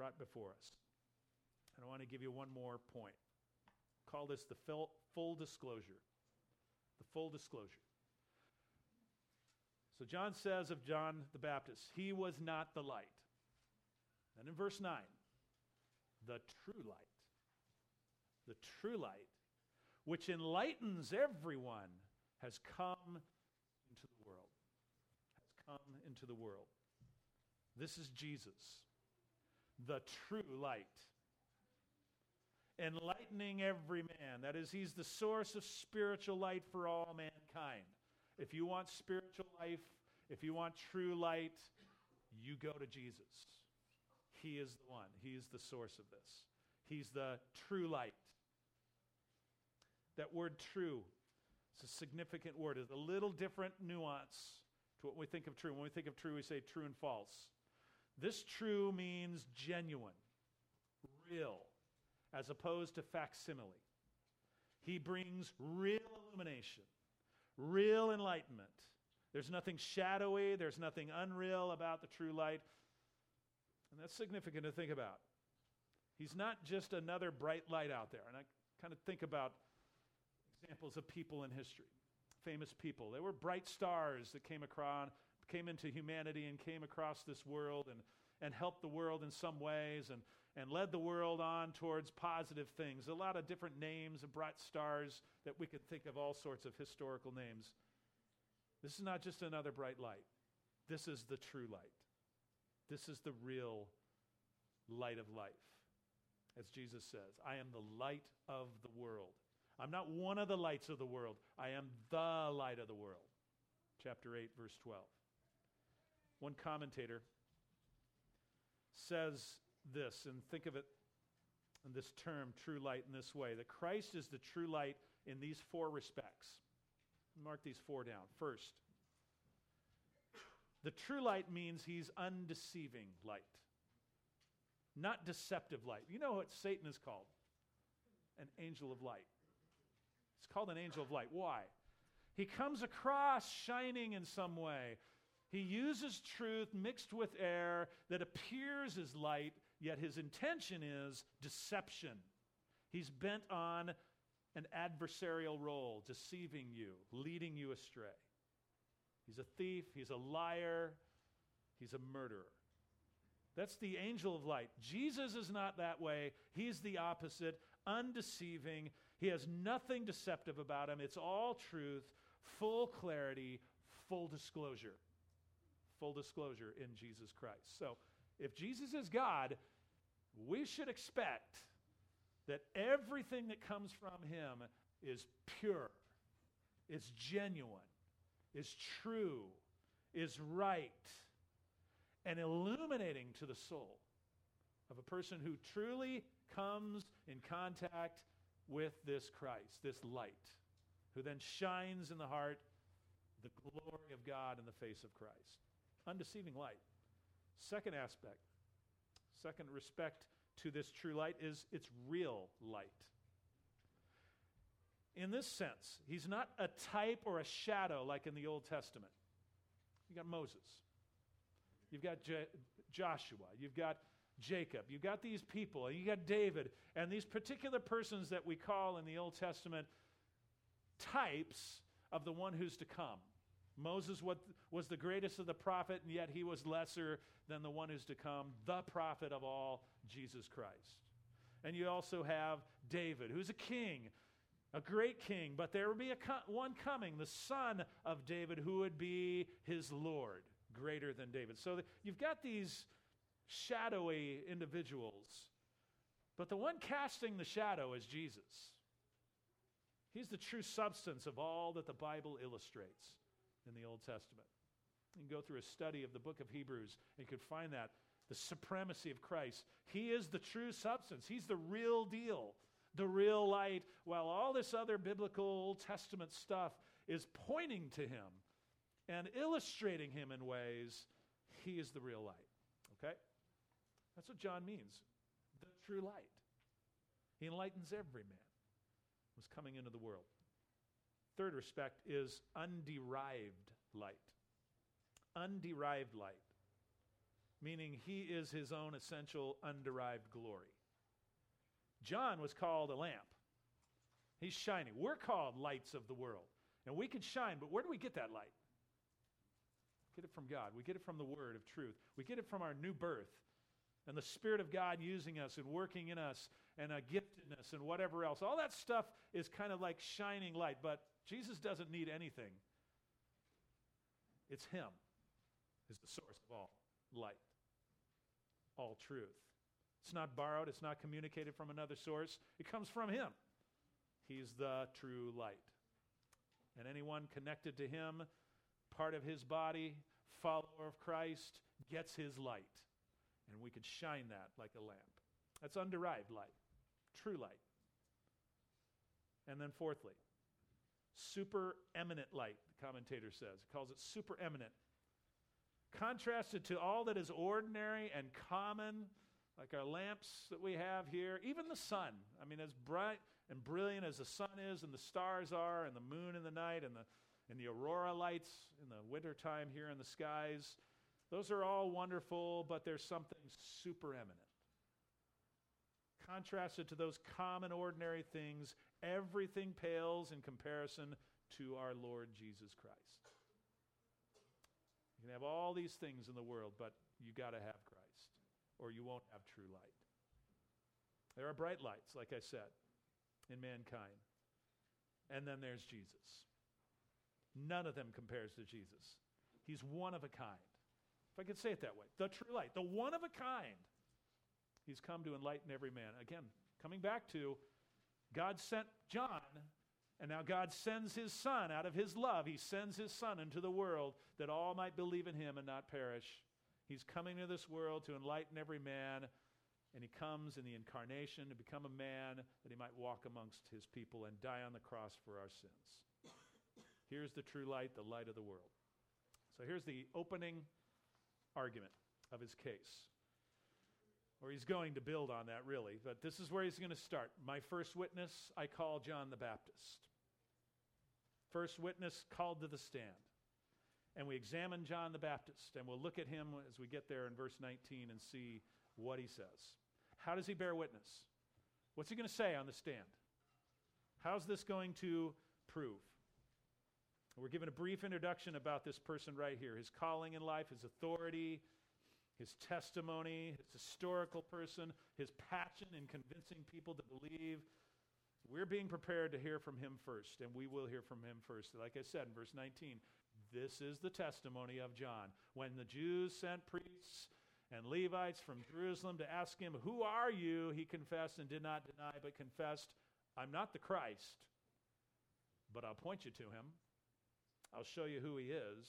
A: brought before us. And I want to give you one more point. Call this the full, full disclosure. The full disclosure. So John says of John the Baptist, he was not the light. And in verse nine, the true light. The true light, which enlightens everyone, has come into the world. Has come into the world. This is Jesus, the true light. Enlightening every man. That is, he's the source of spiritual light for all mankind. If you want spiritual life, if you want true light, you go to Jesus. He is the one. He is the source of this. He's the true light. That word true is a significant word. It's a little different nuance to what we think of true. When we think of true, we say true and false. This true means genuine, real, as opposed to facsimile. He brings real illumination, real enlightenment. There's nothing shadowy, there's nothing unreal about the true light. And that's significant to think about. He's not just another bright light out there. And I kind of think about examples of people in history, famous people. They were bright stars that came across, came into humanity and came across this world and, and helped the world in some ways and, and led the world on towards positive things. A lot of different names of bright stars that we could think of, all sorts of historical names. This is not just another bright light. This is the true light. This is the real light of life. As Jesus says, I am the light of the world. I'm not one of the lights of the world. I am the light of the world. Chapter eight, verse twelve. One commentator says this, and think of it in this term, true light, in this way, that Christ is the true light in these four respects. Mark these four down. First, the true light means he's undeceiving light, not deceptive light. You know what Satan is called? An angel of light. It's called an angel of light. Why? He comes across shining in some way. He uses truth mixed with air that appears as light, yet his intention is deception. He's bent on an adversarial role, deceiving you, leading you astray. He's a thief, he's a liar, he's a murderer. That's the angel of light. Jesus is not that way. He's the opposite, undeceiving. He has nothing deceptive about him. It's all truth, full clarity, full disclosure. Full disclosure in Jesus Christ. So, if Jesus is God, we should expect that everything that comes from him is pure, is genuine, is true, is right, and illuminating to the soul of a person who truly comes in contact with this Christ, this light, who then shines in the heart the glory of God in the face of Christ. Undeceiving light. Second aspect, second respect to this true light is its real light. In this sense, he's not a type or a shadow like in the Old Testament. You got Moses. You've got Je- Joshua. You've got Jacob. You've got these people. And you got David. And these particular persons that we call in the Old Testament types of the one who's to come. Moses was the greatest of the prophet, and yet he was lesser than the one who's to come, the prophet of all, Jesus Christ. And you also have David, who's a king, a great king, but there will be a co- one coming, the son of David, who would be his Lord, greater than David. So that you've got these shadowy individuals, but the one casting the shadow is Jesus. He's the true substance of all that the Bible illustrates in the Old Testament. You can go through a study of the book of Hebrews and you can find that, the supremacy of Christ. He is the true substance. He's the real deal, the real light, while all this other biblical Old Testament stuff is pointing to him and illustrating him in ways. He is the real light. Okay? That's what John means. The true light. He enlightens every man who's coming into the world. Third respect is underived light. Underived light. meaning he is his own essential underived glory. John was called a lamp. He's shining. We're called lights of the world. And we can shine, but where do we get that light? Get it from God. We get it from the word of truth. We get it from our new birth and the Spirit of God using us and working in us and a giftedness and whatever else. All that stuff is kind of like shining light, but Jesus doesn't need anything. It's him is the source of all light, all truth. It's not borrowed. It's not communicated from another source. It comes from him. He's the true light. And anyone connected to him, part of his body, follower of Christ, gets his light. And we can shine that like a lamp. That's underived light, true light. And then fourthly, supereminent light, the commentator says. He calls it supereminent. Contrasted to all that is ordinary and common, like our lamps that we have here, even the sun. I mean, as bright and brilliant as the sun is and the stars are and the moon in the night and the, and the aurora lights in the wintertime here in the skies, those are all wonderful, but there's something supereminent. Contrasted to those common, ordinary things, everything pales in comparison to our Lord Jesus Christ. You can have all these things in the world, but you got to have Christ, or you won't have true light. There are bright lights, like I said, in mankind. And then there's Jesus. None of them compares to Jesus. He's one of a kind. If I could say it that way, the true light, the one of a kind. He's come to enlighten every man. Again, coming back to God sent John, and now God sends his Son out of his love. He sends his Son into the world that all might believe in him and not perish. He's coming to this world to enlighten every man, and he comes in the incarnation to become a man that he might walk amongst his people and die on the cross for our sins. Here's the true light, the light of the world. So here's the opening argument of his case. Or he's going to build on that, really. But this is where he's going to start. My first witness, I call John the Baptist. First witness called to the stand. And we examine John the Baptist, and we'll look at him as we get there in verse nineteen and see what he says. How does he bear witness? What's he going to say on the stand? How's this going to prove? We're given a brief introduction about this person right here, his calling in life, his authority, his testimony, his historical person, his passion in convincing people to believe. We're being prepared to hear from him first, and we will hear from him first. Like I said in verse nineteen, this is the testimony of John. When the Jews sent priests and Levites from Jerusalem to ask him, "Who are you?" he confessed and did not deny, but confessed, "I'm not the Christ, but I'll point you to him. I'll show you who he is."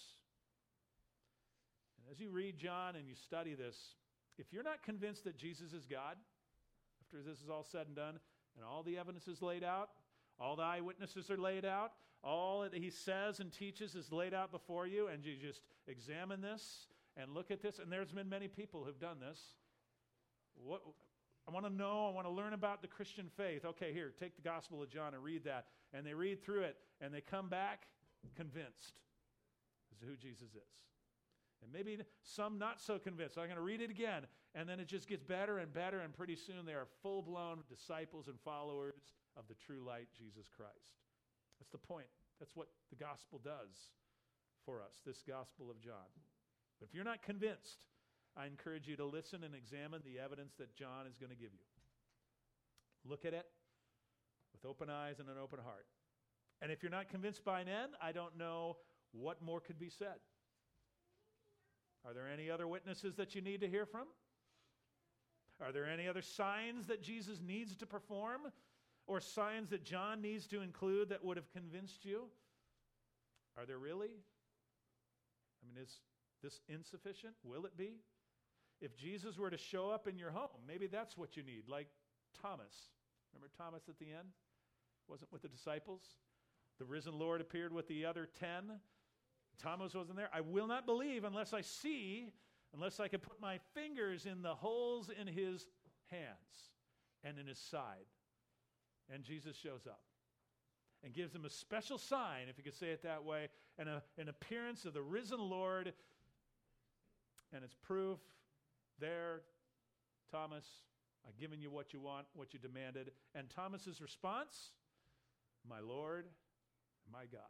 A: And as you read John and you study this, if you're not convinced that Jesus is God, after this is all said and done, and all the evidence is laid out, all the eyewitnesses are laid out, all that he says and teaches is laid out before you, and you just examine this and look at this, and there's been many people who've done this. What I want to know, I want to learn about the Christian faith. Okay, here, take the Gospel of John and read that. And they read through it, and they come back convinced as to who Jesus is. And maybe some not so convinced. So I'm going to read it again, and then it just gets better and better, and pretty soon they are full-blown disciples and followers of the true light, Jesus Christ. That's the point. That's what the gospel does for us, this Gospel of John. But if you're not convinced, I encourage you to listen and examine the evidence that John is going to give you. Look at it with open eyes and an open heart. And if you're not convinced by then, I don't know what more could be said. Are there any other witnesses that you need to hear from? Are there any other signs that Jesus needs to perform? Or signs that John needs to include that would have convinced you? Are there really? I mean, is this insufficient? Will it be? If Jesus were to show up in your home, maybe that's what you need, like Thomas. Remember Thomas at the end? Wasn't with the disciples? The risen Lord appeared with the other ten. Thomas wasn't there. I will not believe unless I see, unless I can put my fingers in the holes in his hands and in his side. And Jesus shows up and gives him a special sign, if you could say it that way, and a, an appearance of the risen Lord. And it's proof There, Thomas, I've given you what you want, what you demanded. And Thomas's response, my Lord, my God.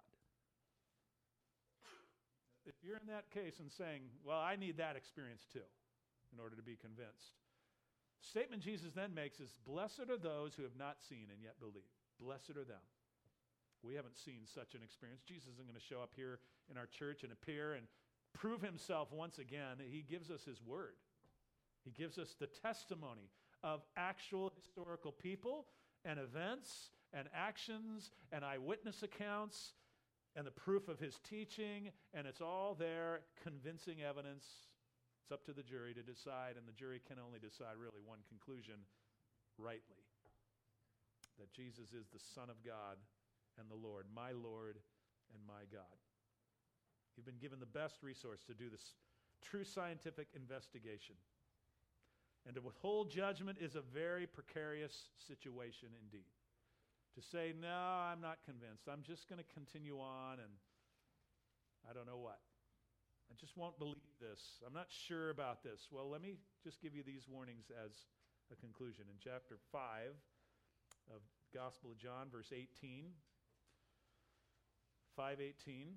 A: If you're in that case and saying, well, I need that experience too in order to be convinced. The statement Jesus then makes is, blessed are those who have not seen and yet believe. Blessed are them. We haven't seen such an experience. Jesus isn't going to show up here in our church and appear and prove himself once again. He gives us his word. He gives us the testimony of actual historical people and events and actions and eyewitness accounts and the proof of his teaching, and it's all there, convincing evidence. It's up to the jury to decide, and the jury can only decide really one conclusion rightly, that Jesus is the Son of God and the Lord, my Lord and my God. You've been given the best resource to do this true scientific investigation. And to withhold judgment is a very precarious situation indeed. To say, no, I'm not convinced. I'm just going to continue on and I don't know what. I just won't believe this. I'm not sure about this. Well, let me just give you these warnings as a conclusion. In chapter five of Gospel of John, verse eighteen, five eighteen,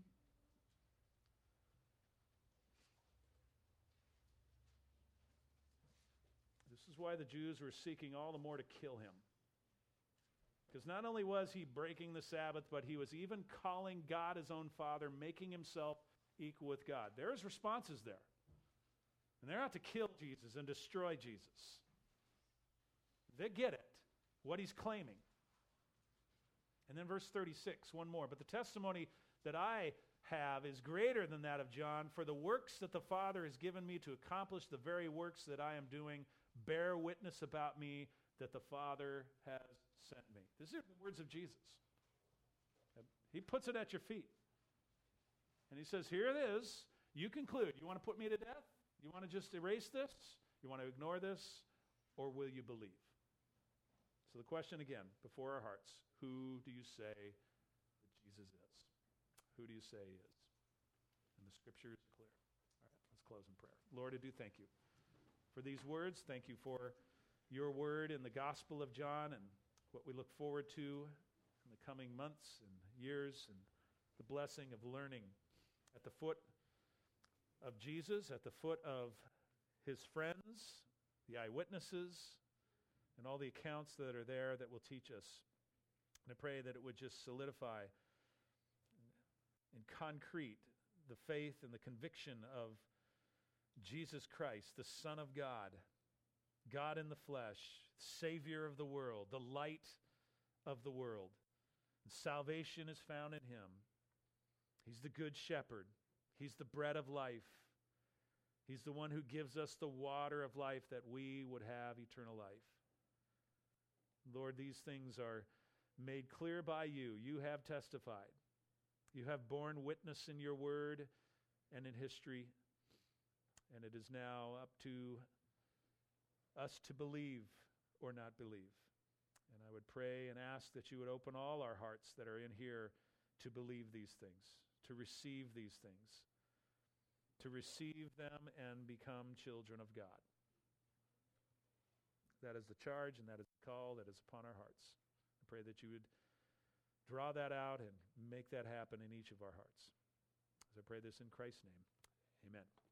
A: this is why the Jews were seeking all the more to kill him. Because not only was he breaking the Sabbath, but he was even calling God his own Father, making himself equal with God. There's responses there. And they're out to kill Jesus and destroy Jesus. They get it, what he's claiming. And then verse thirty-six, one more. But the testimony that I have is greater than that of John, for the works that the Father has given me to accomplish, the very works that I am doing, bear witness about me that the Father has sent me. These are the words of Jesus. He puts it at your feet. And he says, here it is. You conclude. You want to put me to death? You want to just erase this? You want to ignore this? Or will you believe? So the question again, before our hearts, who do you say that Jesus is? Who do you say he is? And the scripture is clear. All right, let's close in prayer. Lord, I do thank you for these words. Thank you for your word in the Gospel of John and what we look forward to in the coming months and years, and the blessing of learning at the foot of Jesus, at the foot of his friends, the eyewitnesses, and all the accounts that are there that will teach us. And I pray that it would just solidify in concrete the faith and the conviction of Jesus Christ, the Son of God, God in the flesh, Savior of the world, the light of the world. And salvation is found in him. He's the good shepherd. He's the bread of life. He's the one who gives us the water of life that we would have eternal life. Lord, these things are made clear by you. You have testified. You have borne witness in your word and in history. And it is now up to us to believe or not believe. And I would pray and ask that you would open all our hearts that are in here to believe these things, to receive these things, to receive them and become children of God. That is the charge and that is the call that is upon our hearts. I pray that you would draw that out and make that happen in each of our hearts. As I pray this in Christ's name, amen.